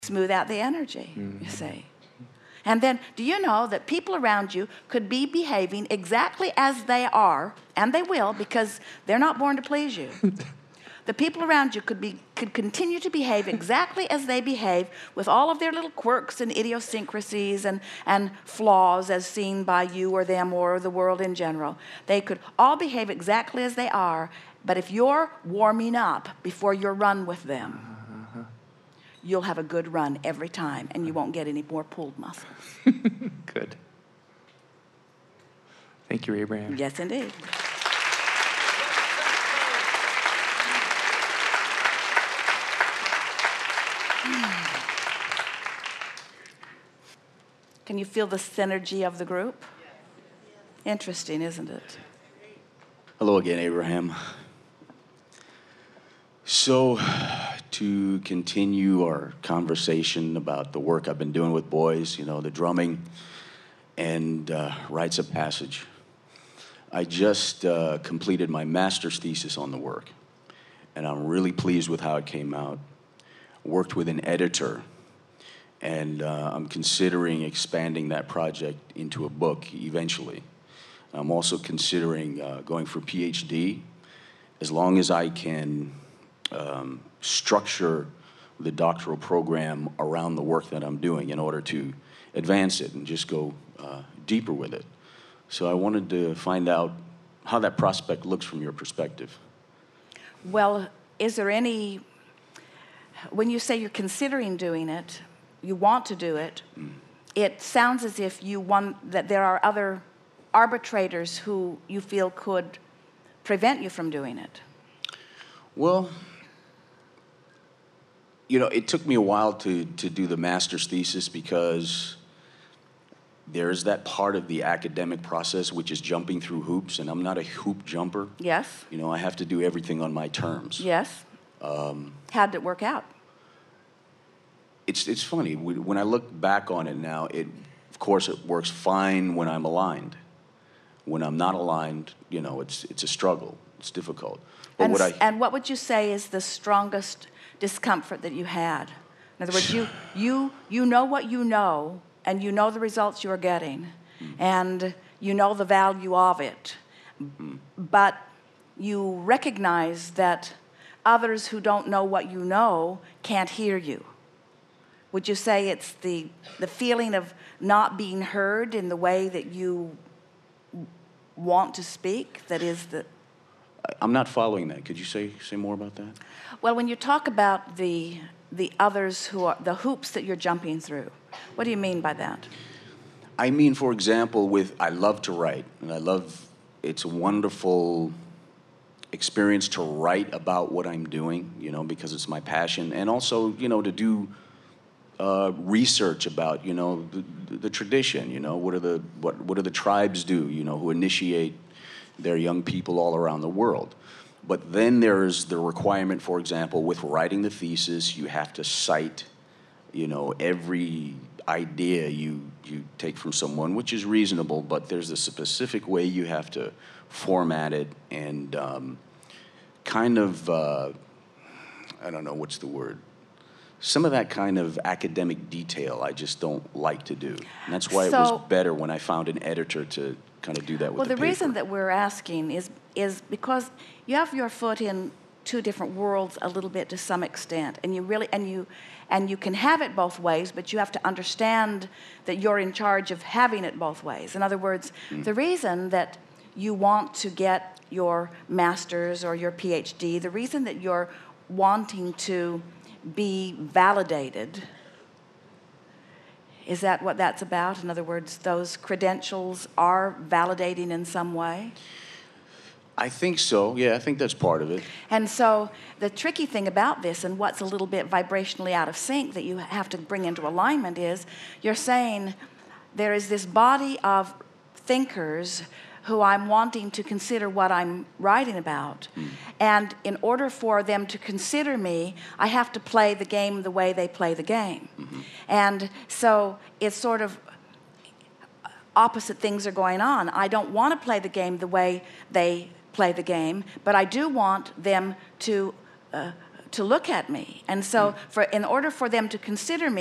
smooth out the energy, you see. And then, do you know that people around you could be behaving exactly as they are, and they will, because they're not born to please you. The people around you could continue to behave exactly as they behave, with all of their little quirks and idiosyncrasies and flaws as seen by you or them or the world in general. They could all behave exactly as they are, but if you're warming up before your run with them, you'll have a good run every time, and you won't get any more pulled muscles. Good. Thank you, Abraham. Yes, indeed. Can you feel the synergy of the group? Interesting, isn't it? Hello again, Abraham. So, to continue our conversation about the work I've been doing with boys, you know, the drumming and rites of passage, I just completed my master's thesis on the work, and I'm really pleased with how it came out. Worked with an editor, and I'm considering expanding that project into a book eventually. I'm also considering going for PhD, as long as I can structure the doctoral program around the work that I'm doing in order to advance it and just go deeper with it. So I wanted to find out how that prospect looks from your perspective. Well, is there any, when you say you're considering doing it, you want to do it, it sounds as if you want, that there are other arbitrators who you feel could prevent you from doing it. Well, you know, it took me a while to do the master's thesis because there's that part of the academic process which is jumping through hoops, and I'm not a hoop jumper. Yes. You know, I have to do everything on my terms. Yes. How did it work out? It's funny. When I look back on it now, of course it works fine when I'm aligned. When I'm not aligned, you know, it's a struggle. It's difficult. But and what would you say is the strongest discomfort that you had? In other words, you know what you know, and you know the results you are getting, and you know the value of it, but you recognize that others who don't know what you know can't hear you. Would you say it's the feeling of not being heard in the way that you want to speak that is the... I'm not following that. Could you say more about that? Well, when you talk about the others who are the hoops that you're jumping through, what do you mean by that? I mean, for example, I love to write, and it's a wonderful experience to write about what I'm doing, you know, because it's my passion, and also, you know, to do research about, you know, the tradition, you know, what do the tribes do, you know, who initiate their young people all around the world. But then there's the requirement, for example, with writing the thesis, you have to cite, you know, every idea you take from someone, which is reasonable, but there's a specific way you have to format it, and kind of, I don't know, what's the word? Some of that kind of academic detail I just don't like to do. And that's why it was better when I found an editor to kind of do that with the paper. Well, the reason that we're asking is because you have your foot in two different worlds a little bit to some extent, and you can have it both ways, but you have to understand that you're in charge of having it both ways. In other words, the reason that you want to get your master's or your PhD, the reason that you're wanting to be validated, is that what that's about? In other words, those credentials are validating in some way? I think so. Yeah, I think that's part of it. And so the tricky thing about this, and what's a little bit vibrationally out of sync that you have to bring into alignment, is you're saying there is this body of thinkers who I'm wanting to consider what I'm writing about. And in order for them to consider me, I have to play the game the way they play the game. And so it's sort of opposite things are going on. I don't want to play the game the way they play the game, but I do want them to to look at me. And so in order for them to consider me,